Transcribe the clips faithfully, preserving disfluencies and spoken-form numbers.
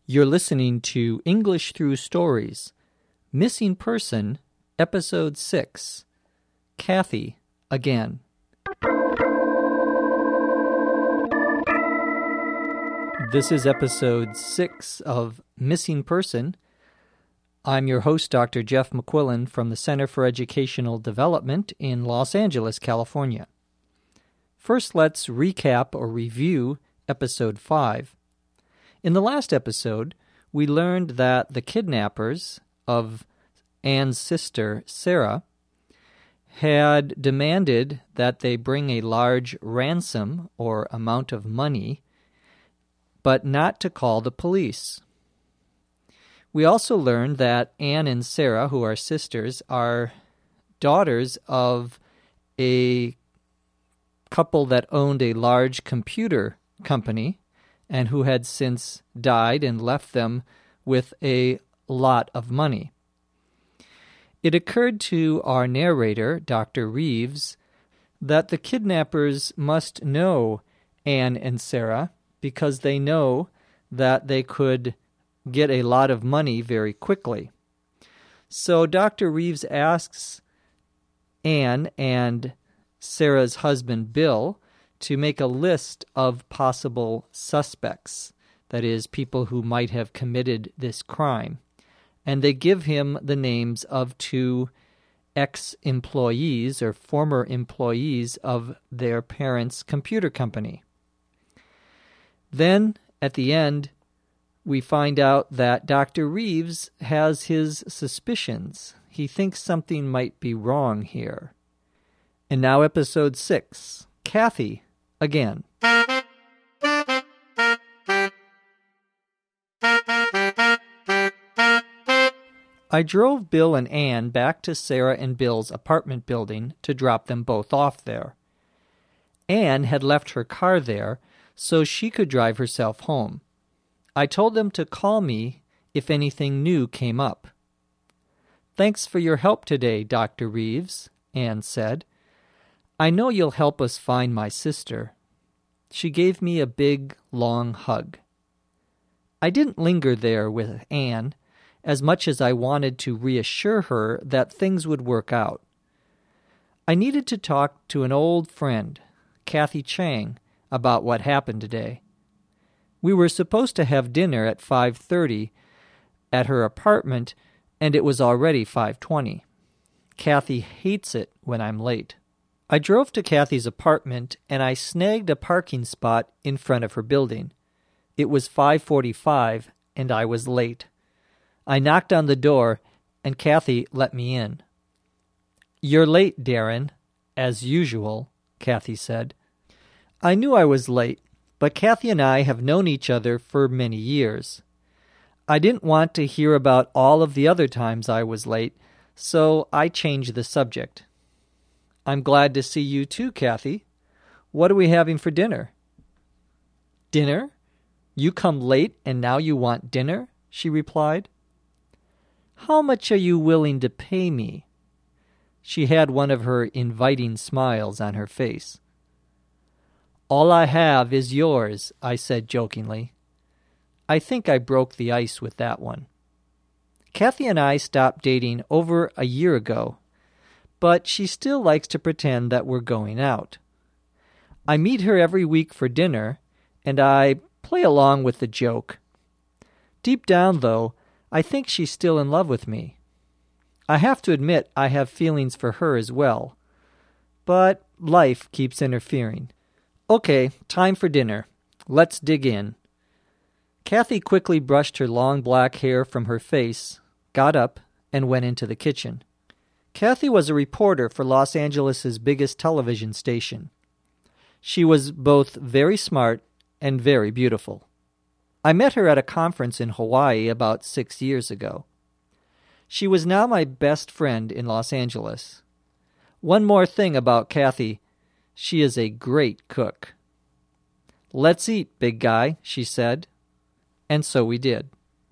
You're listening to English Through Stories, Missing Person, Episode six, Kathy Again. This is Episode six of Missing Person. I'm your host, Doctor Jeff McQuillan from the Center for Educational Development in Los Angeles, California. First, let's recap or review Episode five. In the last episode, we learned that the kidnappers of Anne's sister, Sarah, had demanded that they bring a large ransom or amount of money, but not to call the police. We also learned that Anne and Sarah, who are sisters, are daughters of a couple that owned a large computer company and who had since died and left them with a lot of money. It occurred to our narrator, Doctor Reeves, that the kidnappers must know Anne and Sarah because they know that they could get a lot of money very quickly. So Doctor Reeves asks Anne and Sarah's husband, Bill, to make a list of possible suspects, that is, people who might have committed this crime. And they give him the names of two ex-employees or former employees of their parents' computer company. Then, at the end, we find out that Doctor Reeves has his suspicions. He thinks something might be wrong here. And now Episode six, Kathy Again. I drove Bill and Anne back to Sarah and Bill's apartment building to drop them both off there. Anne had left her car there so she could drive herself home. I told them to call me if anything new came up. "Thanks for your help today, Doctor Reeves," Anne said. "I know you'll help us find my sister." She gave me a big, long hug. I didn't linger there with Anne as much as I wanted to reassure her that things would work out. I needed to talk to an old friend, Kathy Chang, about what happened today. We were supposed to have dinner at five thirty at her apartment, and it was already five twenty. Kathy hates it when I'm late. I drove to Kathy's apartment, and I snagged a parking spot in front of her building. It was five forty-five, and I was late. I knocked on the door, and Kathy let me in. "You're late, Darren, as usual," Kathy said. I knew I was late, but Kathy and I have known each other for many years. I didn't want to hear about all of the other times I was late, so I changed the subject. "I'm glad to see you too, Kathy. What are we having for dinner?" "Dinner? You come late and now you want dinner?" she replied. "How much are you willing to pay me?" She had one of her inviting smiles on her face. "All I have is yours," I said jokingly. I think I broke the ice with that one. Kathy and I stopped dating over a year ago, but she still likes to pretend that we're going out. I meet her every week for dinner, and I play along with the joke. Deep down, though, I think she's still in love with me. I have to admit I have feelings for her as well, but life keeps interfering. Okay, time for dinner. Let's dig in. Kathy quickly brushed her long black hair from her face, got up, and went into the kitchen. Kathy was a reporter for Los Angeles' biggest television station. She was both very smart and very beautiful. I met her at a conference in Hawaii about six years ago. She was now my best friend in Los Angeles. One more thing about Kathy, she is a great cook. "Let's eat, big guy," she said. And so we did.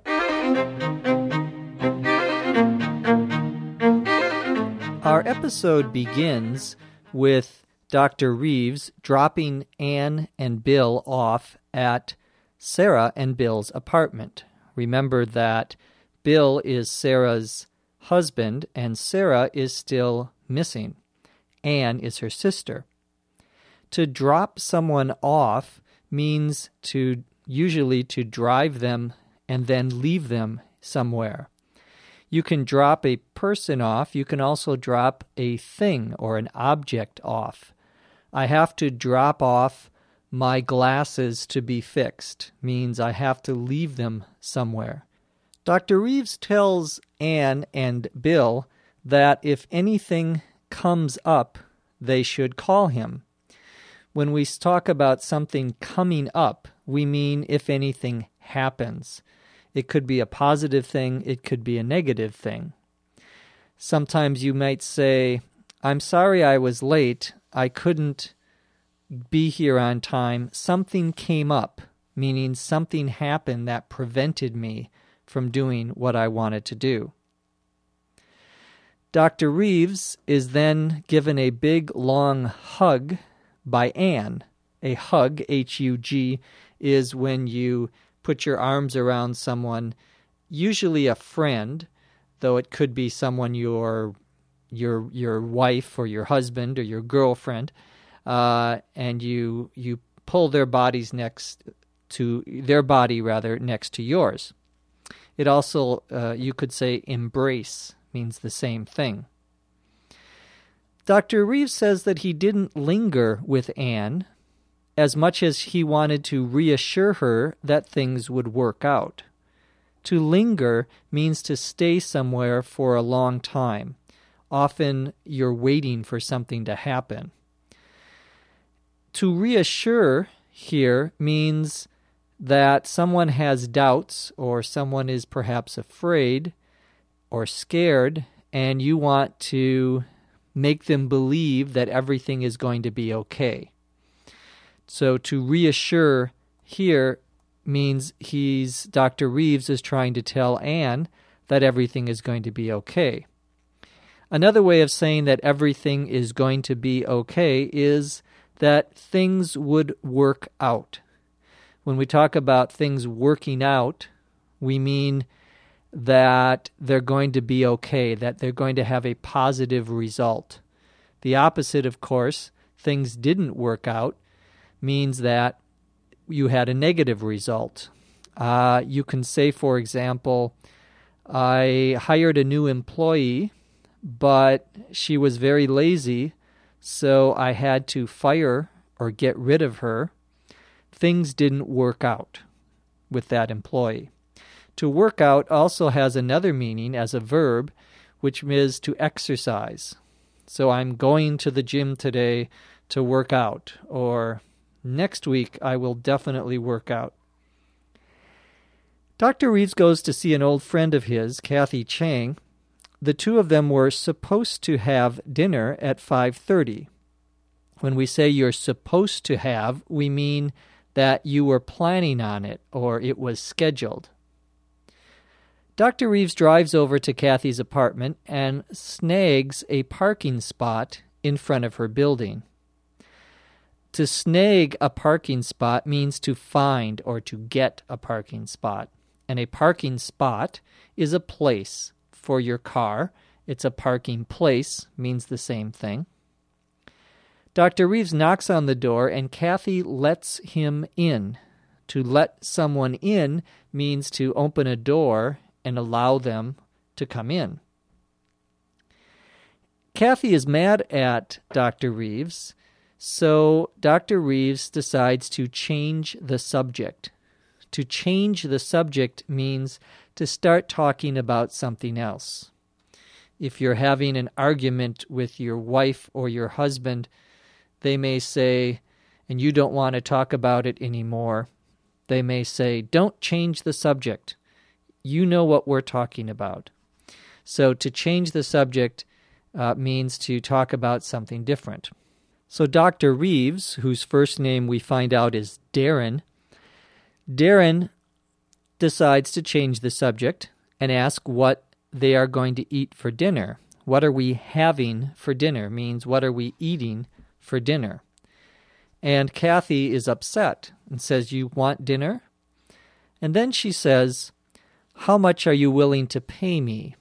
Our episode begins with Doctor Reeves dropping Anne and Bill off at Sarah and Bill's apartment, Remember that Bill is Sarah's husband, and Sarah is still missing. Anne is her sister. To drop someone off means to usually to drive them and then leave them somewhere. You can drop a person off. You can also drop a thing or an object off. I have to drop off my glasses to be fixed means I have to leave them somewhere. Doctor Reeves tells Anne and Bill that if anything comes up, they should call him. When we talk about something coming up, we mean if anything happens. It could be a positive thing, it could be a negative thing. Sometimes you might say, I'm sorry I was late, I couldn't be here on time, something came up, meaning something happened that prevented me from doing what I wanted to do. Doctor Reeves is then given a big, long hug by Anne. A hug, H U G, is when you put your arms around someone, usually a friend, though it could be someone your your your wife or your husband or your girlfriend, uh, and you you pull their bodies next to their body rather next to yours. It also uh, you could say embrace means the same thing. Doctor Reeves says that he didn't linger with Anne as much as he wanted to reassure her that things would work out. To linger means to stay somewhere for a long time. Often you're waiting for something to happen. To reassure here means that someone has doubts or someone is perhaps afraid or scared, and you want to make them believe that everything is going to be okay. So to reassure here means he's Doctor Reeves is trying to tell Anne that everything is going to be okay. Another way of saying that everything is going to be okay is that things would work out. When we talk about things working out, we mean that they're going to be okay, that they're going to have a positive result. The opposite, of course, things didn't work out, means that you had a negative result. Uh, you can say, for example, I hired a new employee, but she was very lazy, so I had to fire or get rid of her. Things didn't work out with that employee. To work out also has another meaning as a verb, which is to exercise. So I'm going to the gym today to work out, or next week I will definitely work out. Doctor Reeves goes to see an old friend of his, Kathy Chang. The two of them were supposed to have dinner at five thirty. When we say you're supposed to have, we mean that you were planning on it or it was scheduled. Doctor Reeves drives over to Kathy's apartment and snags a parking spot in front of her building. To snag a parking spot means to find or to get a parking spot. And a parking spot is a place for your car. It's a parking place, means the same thing. Doctor Reeves knocks on the door and Kathy lets him in. To let someone in means to open a door and allow them to come in. Kathy is mad at Doctor Reeves, so Doctor Reeves decides to change the subject. To change the subject means to start talking about something else. If you're having an argument with your wife or your husband, they may say, and you don't want to talk about it anymore, they may say, don't change the subject. You know what we're talking about. So to change the subject uh, means to talk about something different. So Doctor Reeves, whose first name we find out is Darren, Darren decides to change the subject and ask what they are going to eat for dinner. What are we having for dinner means what are we eating for dinner. And Kathy is upset and says, you want dinner? And then she says, How much are you willing to pay me?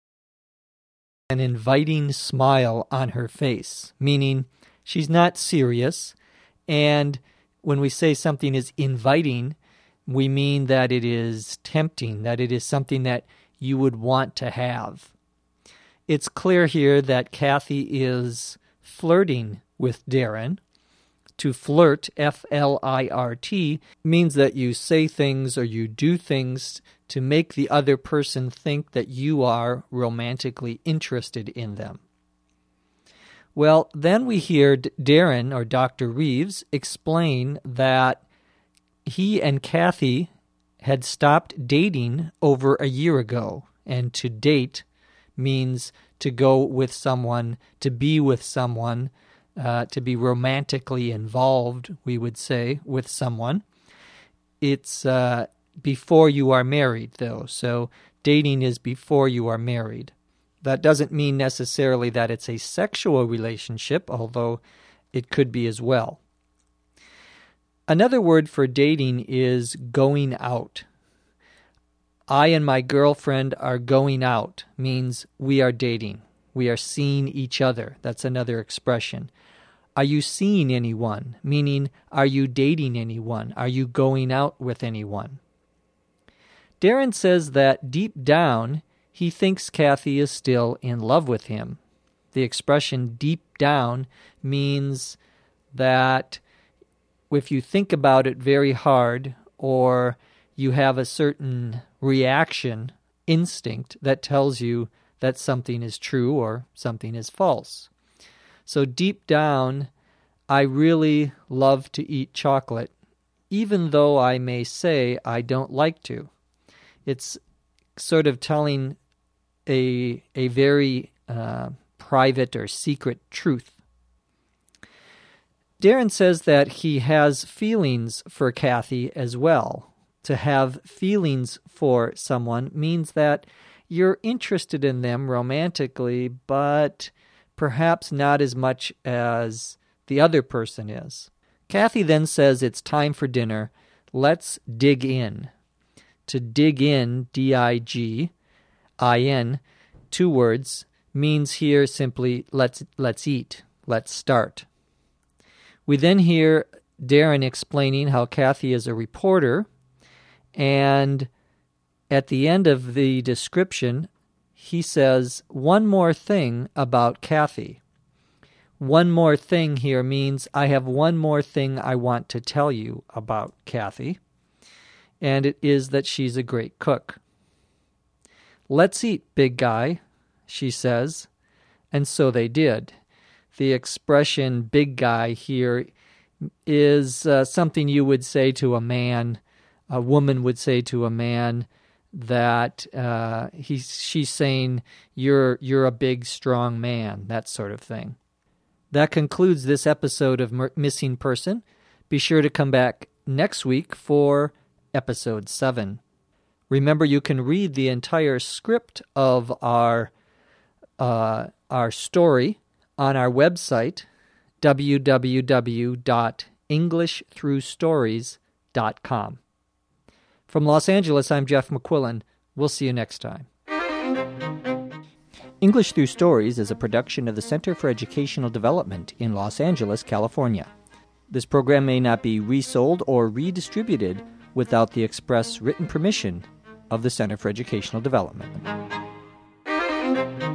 An inviting smile on her face, meaning she's not serious. And when we say something is inviting, we mean that it is tempting, that it is something that you would want to have. It's clear here that Kathy is flirting with Darren. To flirt, F L I R T, means that you say things or you do things to make the other person think that you are romantically interested in them. Well, then we hear Darren, or Doctor Reeves, explain that he and Kathy had stopped dating over a year ago, and to date means to go with someone, to be with someone, uh, to be romantically involved, we would say, with someone. It's uh, before you are married, though, so dating is before you are married. That doesn't mean necessarily that it's a sexual relationship, although it could be as well. Another word for dating is going out. I and my girlfriend are going out means we are dating. We are seeing each other. That's another expression. Are you seeing anyone? Meaning, are you dating anyone? Are you going out with anyone? Darren says that deep down, he thinks Kathy is still in love with him. The expression deep down means that if you think about it very hard, or you have a certain reaction, instinct, that tells you that something is true or something is false. So deep down, I really love to eat chocolate, even though I may say I don't like to. It's sort of telling a, a very uh, private or secret truth. Darren says that he has feelings for Kathy as well. To have feelings for someone means that you're interested in them romantically, but perhaps not as much as the other person is. Kathy then says it's time for dinner. Let's dig in. To dig in, D I G I N, two words, means here simply let's let's eat, let's start. We then hear Darren explaining how Kathy is a reporter, and at the end of the description, he says, one more thing about Kathy. One more thing here means I have one more thing I want to tell you about Kathy, and it is that she's a great cook. Let's eat, big guy, she says, and so they did. The expression big guy here is uh, something you would say to a man. A woman would say to a man that uh, he's, she's saying, you're, you're a big, strong man, that sort of thing. That concludes this episode of M- Missing Person. Be sure to come back next week for episode seven. Remember, you can read the entire script of our uh, our story on our website, w w w dot english through stories dot com. From Los Angeles, I'm Jeff McQuillan. We'll see you next time. English Through Stories is a production of the Center for Educational Development in Los Angeles, California. This program may not be resold or redistributed without the express written permission of the Center for Educational Development.